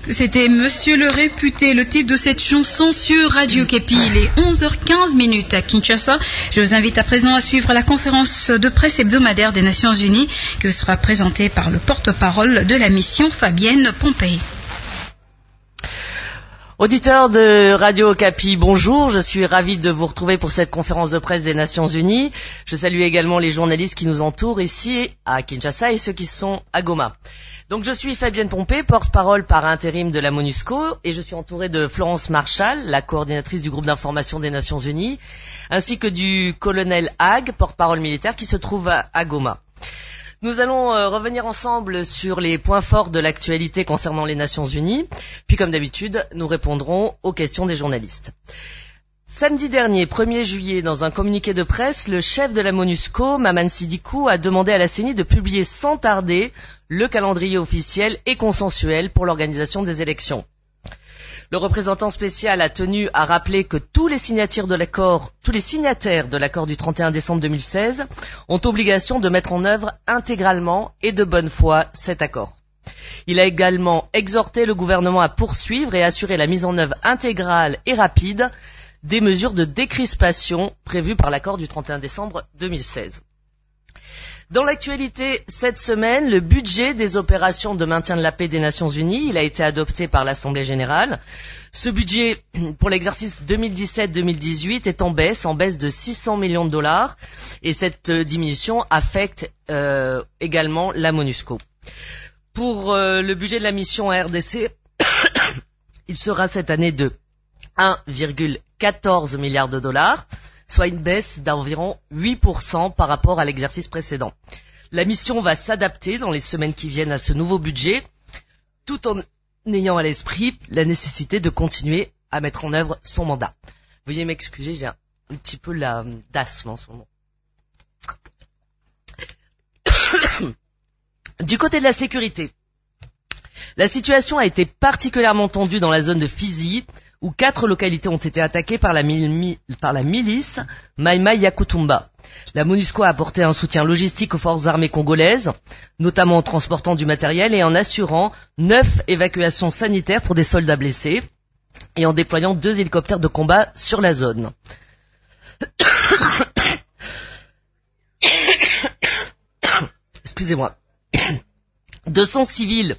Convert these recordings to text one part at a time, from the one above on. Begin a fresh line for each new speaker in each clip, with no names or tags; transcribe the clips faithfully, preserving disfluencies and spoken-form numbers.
C'était Monsieur le Réputé, le titre de cette chanson sur Radio Kapi. Il est onze heures quinze minutes à Kinshasa. Je vous invite à présent à suivre la conférence de presse hebdomadaire des Nations Unies qui sera présentée par le porte-parole de la mission, Fabienne Pompey.
Auditeurs de Radio Kapi, bonjour, je suis ravie de vous retrouver pour cette conférence de presse des Nations Unies. Je salue également les journalistes qui nous entourent ici à Kinshasa et ceux qui sont à Goma. Donc je suis Fabienne Pompey, porte-parole par intérim de la MONUSCO, et je suis entourée de Florence Marshall, la coordinatrice du groupe d'information des Nations Unies, ainsi que du colonel Hague, porte-parole militaire, qui se trouve à, à Goma. Nous allons euh, revenir ensemble sur les points forts de l'actualité concernant les Nations Unies, puis comme d'habitude, nous répondrons aux questions des journalistes. Samedi dernier, premier juillet, dans un communiqué de presse, le chef de la MONUSCO, Maman Sidikou, a demandé à la C E N I de publier sans tarder le calendrier officiel et consensuel pour l'organisation des élections. Le représentant spécial a tenu à rappeler que tous les signataires de l'accord, tous les signataires de l'accord du trente et un décembre deux mille seize ont obligation de mettre en œuvre intégralement et de bonne foi cet accord. Il a également exhorté le gouvernement à poursuivre et assurer la mise en œuvre intégrale et rapide des mesures de décrispation prévues par l'accord du trente et un décembre deux mille seize. Dans l'actualité, cette semaine, le budget des opérations de maintien de la paix des Nations Unies, il a été adopté par l'Assemblée générale. Ce budget pour l'exercice deux mille dix-sept deux mille dix-huit est en baisse, en baisse de six cents millions de dollars, et cette euh, diminution affecte euh, également la MONUSCO. Pour euh, le budget de la mission R D C, il sera cette année de un virgule quatorze milliard de dollars, soit une baisse d'environ huit pour cent par rapport à l'exercice précédent. La mission va s'adapter dans les semaines qui viennent à ce nouveau budget, tout en ayant à l'esprit la nécessité de continuer à mettre en œuvre son mandat. Veuillez m'excuser, j'ai un, un petit peu la d'asthme en ce moment. Du côté de la sécurité, la situation a été particulièrement tendue dans la zone de Fizi, où quatre localités ont été attaquées par la, mi- par la milice Mai Mai Yakutumba. La MONUSCO a apporté un soutien logistique aux forces armées congolaises, notamment en transportant du matériel et en assurant neuf évacuations sanitaires pour des soldats blessés et en déployant deux hélicoptères de combat sur la zone. Excusez-moi. deux cents civils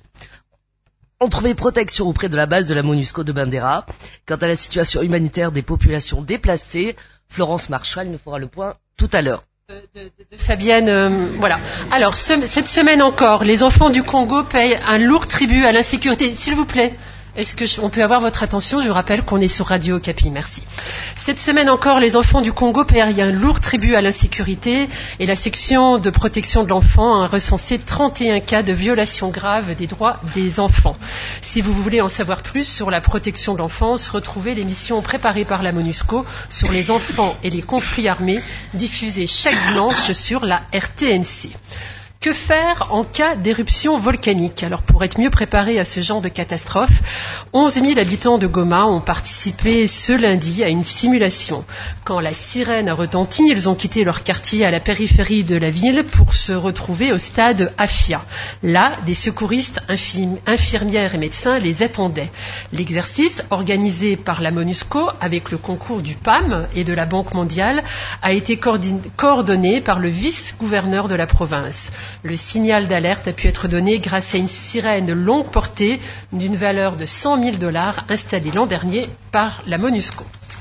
ont trouvé protection auprès de la base de la MONUSCO de Bandera. Quant à la situation humanitaire des populations déplacées, Florence Marshall nous fera le point tout à l'heure.
De, de, de Fabienne, euh, voilà. Alors, ce, cette semaine encore, les enfants du Congo payent un lourd tribut à l'insécurité. S'il vous plaît, est-ce que je, on peut avoir votre attention? Je vous rappelle qu'on est sur Radio Kapi. Merci. Cette semaine encore, les enfants du Congo payent un lourd tribut à l'insécurité et la section de protection de l'enfant a recensé trente et un cas de violation grave des droits des enfants. Si vous voulez en savoir plus sur la protection de l'enfance, retrouvez l'émission préparée par la MONUSCO sur les enfants et les conflits armés, diffusée chaque dimanche sur la R T N C. Que faire en cas d'éruption volcanique? Alors, pour être mieux préparés à ce genre de catastrophe, onze mille habitants de Goma ont participé ce lundi à une simulation. Quand la sirène a retenti, ils ont quitté leur quartier à la périphérie de la ville pour se retrouver au stade Afia. Là, des secouristes, infim- infirmières et médecins les attendaient. L'exercice, organisé par la MONUSCO avec le concours du P A M et de la Banque mondiale, a été coordin- coordonné par le vice-gouverneur de la province. Le signal d'alerte a pu être donné grâce à une sirène longue portée d'une valeur de cent mille dollars installée l'an dernier par la MONUSCO.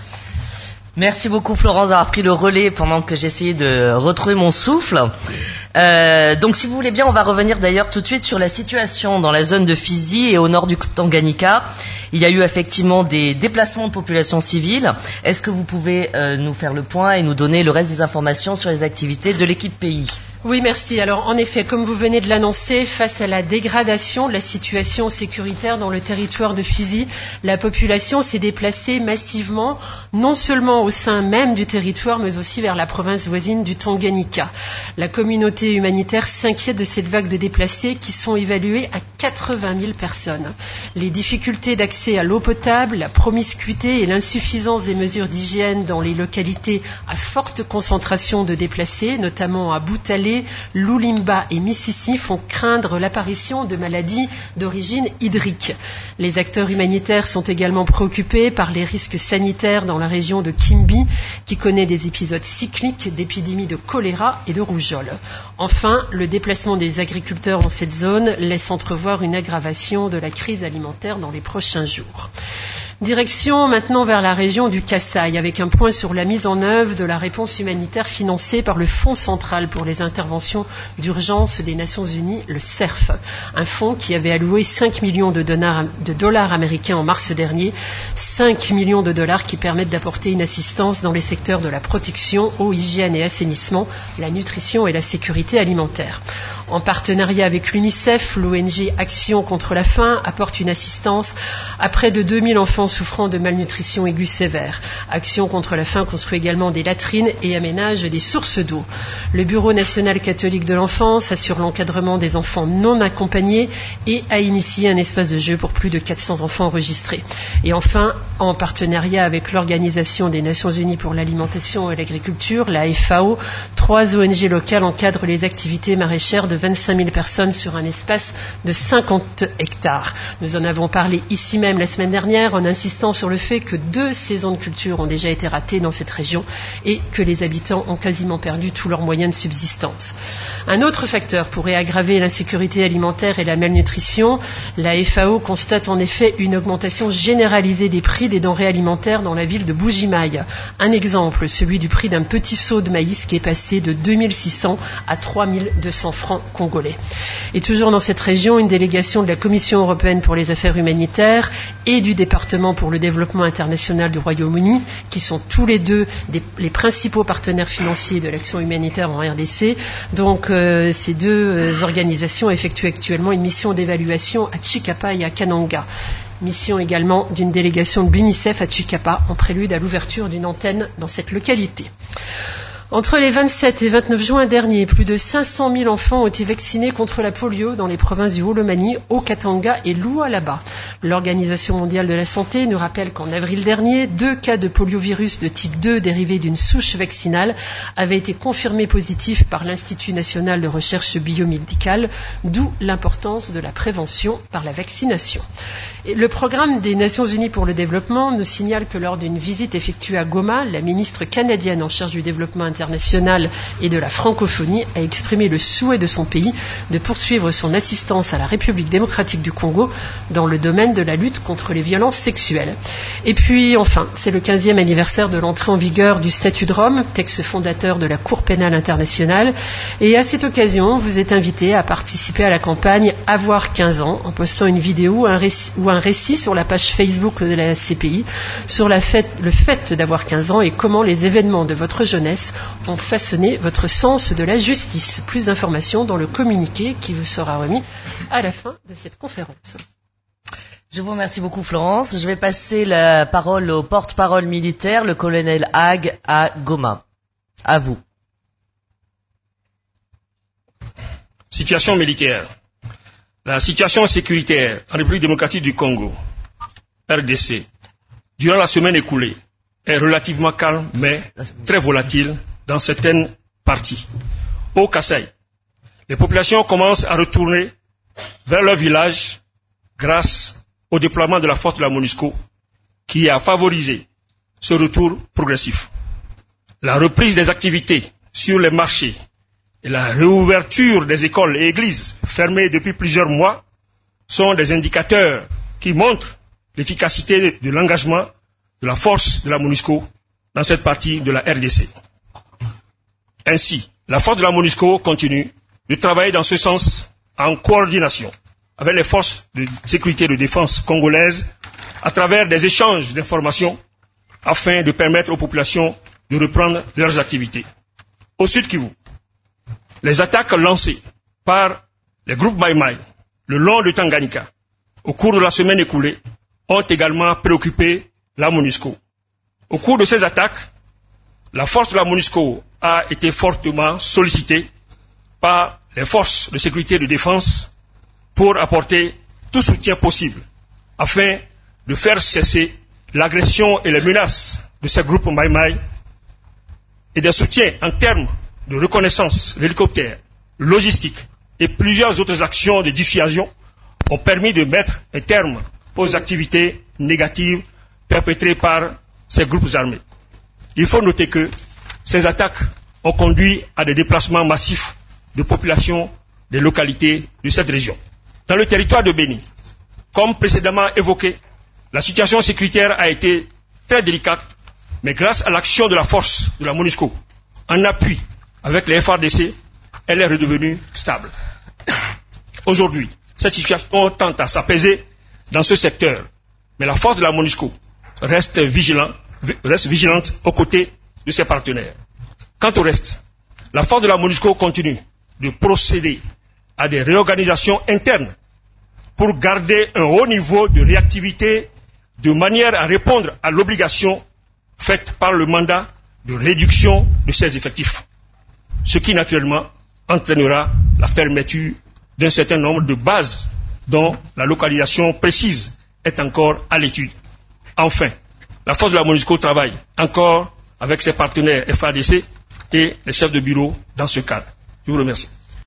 Merci beaucoup Florence d'avoir pris le relais pendant que j'essayais de retrouver mon souffle. Euh, donc si vous voulez bien, on va revenir d'ailleurs tout de suite sur la situation dans la zone de Fizi et au nord du Tanganyika. Il y a eu effectivement des déplacements de populations civiles. Est-ce que vous pouvez euh, nous faire le point et nous donner le reste des informations sur les activités de l'équipe pays ?
Oui, merci. Alors, en effet, comme vous venez de l'annoncer, face à la dégradation de la situation sécuritaire dans le territoire de Fizi, la population s'est déplacée massivement, non seulement au sein même du territoire, mais aussi vers la province voisine du Tanganyika. La communauté humanitaire s'inquiète de cette vague de déplacés qui sont évalués à quatre-vingt mille personnes. Les difficultés d'accès à l'eau potable, la promiscuité et l'insuffisance des mesures d'hygiène dans les localités à forte concentration de déplacés, notamment à Boutale, Congolais, Lulimba et Mississi font craindre l'apparition de maladies d'origine hydrique. Les acteurs humanitaires sont également préoccupés par les risques sanitaires dans la région de Kimbi, qui connaît des épisodes cycliques d'épidémies de choléra et de rougeole. Enfin, le déplacement des agriculteurs dans cette zone laisse entrevoir une aggravation de la crise alimentaire dans les prochains jours. Direction maintenant vers la région du Kasaï, avec un point sur la mise en œuvre de la réponse humanitaire financée par le Fonds central pour les interventions d'urgence des Nations Unies, le C E R F, un fonds qui avait alloué cinq millions de dollars, de dollars américains en mars dernier, cinq millions de dollars qui permettent d'apporter une assistance dans les secteurs de la protection, eau, hygiène et assainissement, la nutrition et la sécurité alimentaire. En partenariat avec l'UNICEF, l'O N G Action contre la faim apporte une assistance à près de deux mille enfants souffrant de malnutrition aiguë sévère. Action contre la faim construit également des latrines et aménage des sources d'eau. Le Bureau national catholique de l'enfance assure l'encadrement des enfants non accompagnés et a initié un espace de jeu pour plus de quatre cents enfants enregistrés. Et enfin, en partenariat avec l'Organisation des Nations Unies pour l'alimentation et l'agriculture, la F A O, trois O N G locales encadrent les activités maraîchères de vingt-cinq mille personnes sur un espace de cinquante hectares. Nous en avons parlé ici même la semaine dernière en insistant sur le fait que deux saisons de culture ont déjà été ratées dans cette région et que les habitants ont quasiment perdu tous leurs moyens de subsistance. Un autre facteur pourrait aggraver l'insécurité alimentaire et la malnutrition. La F A O constate en effet une augmentation généralisée des prix des denrées alimentaires dans la ville de Bujimaï. Un exemple, celui du prix d'un petit seau de maïs qui est passé de deux mille six cents à trois mille deux cents francs congolais. Et toujours dans cette région, une délégation de la Commission européenne pour les affaires humanitaires et du département pour le développement international du Royaume-Uni, qui sont tous les deux des, les principaux partenaires financiers de l'action humanitaire en R D C. Donc euh, ces deux euh, organisations effectuent actuellement une mission d'évaluation à Chikapa et à Kananga. Mission également d'une délégation de l'UNICEF à Chikapa en prélude à l'ouverture d'une antenne dans cette localité. Entre les vingt-sept et vingt-neuf juin dernier, plus de cinq cent mille enfants ont été vaccinés contre la polio dans les provinces du Haut-Lomani, Haut-Katanga et Lualaba. L'Organisation mondiale de la santé nous rappelle qu'en avril dernier, deux cas de poliovirus de type deux dérivés d'une souche vaccinale avaient été confirmés positifs par l'Institut national de recherche biomédicale, d'où l'importance de la prévention par la vaccination. Et le programme des Nations Unies pour le développement nous signale que lors d'une visite effectuée à Goma, la ministre canadienne en charge du développement international et de la francophonie a exprimé le souhait de son pays de poursuivre son assistance à la République démocratique du Congo dans le domaine de la lutte contre les violences sexuelles. Et puis enfin, c'est le quinzième anniversaire de l'entrée en vigueur du statut de Rome, texte fondateur de la Cour pénale internationale, et à cette occasion, vous êtes invité à participer à la campagne Avoir quinze ans en postant une vidéo un récit, ou un récit sur la page Facebook de la C P I sur la fête, le fait d'avoir quinze ans et comment les événements de votre jeunesse ont façonné votre sens de la justice. Plus d'informations dans le communiqué qui vous sera remis à la fin de cette conférence.
Je vous remercie beaucoup Florence. Je vais passer la parole au porte-parole militaire, le colonel Hague à Goma. À vous.
Situation militaire. La situation sécuritaire en République démocratique du Congo, R D C, durant la semaine écoulée, est relativement calme, mais très volatile dans certaines parties. Au Kasaï, les populations commencent à retourner vers leur village grâce au déploiement de la force de la MONUSCO qui a favorisé ce retour progressif. La reprise des activités sur les marchés et la réouverture des écoles et églises fermées depuis plusieurs mois sont des indicateurs qui montrent l'efficacité de l'engagement de la force de la MONUSCO dans cette partie de la R D C. Ainsi, la force de la MONUSCO continue de travailler dans ce sens en coordination avec les forces de sécurité et de défense congolaises à travers des échanges d'informations afin de permettre aux populations de reprendre leurs activités. Au Sud Kivu, les attaques lancées par les groupes Mai Mai le long de Tanganyika au cours de la semaine écoulée ont également préoccupé la MONUSCO. Au cours de ces attaques, la force de la MONUSCO a été fortement sollicitée par les forces de sécurité et de défense pour apporter tout soutien possible afin de faire cesser l'agression et les menaces de ces groupes Mai Mai et des soutiens en termes de reconnaissance d'hélicoptères logistique et plusieurs autres actions de dissuasion ont permis de mettre un terme aux activités négatives perpétrées par ces groupes armés. Il faut noter que ces attaques ont conduit à des déplacements massifs de populations des localités de cette région. Dans le territoire de Béni, comme précédemment évoqué, la situation sécuritaire a été très délicate, mais grâce à l'action de la force de la MONUSCO, en appui avec les F A R D C, elle est redevenue stable. Aujourd'hui, cette situation tente à s'apaiser dans ce secteur, mais la force de la MONUSCO reste vigilante, reste vigilante aux côtés de ses partenaires. Quant au reste, la force de la MONUSCO continue de procéder à des réorganisations internes pour garder un haut niveau de réactivité de manière à répondre à l'obligation faite par le mandat de réduction de ses effectifs, ce qui naturellement entraînera la fermeture d'un certain nombre de bases dont la localisation précise est encore à l'étude. Enfin, la force de la MONUSCO travaille encore avec ses partenaires F A R D C et les chefs de bureau dans ce cadre. Je vous remercie.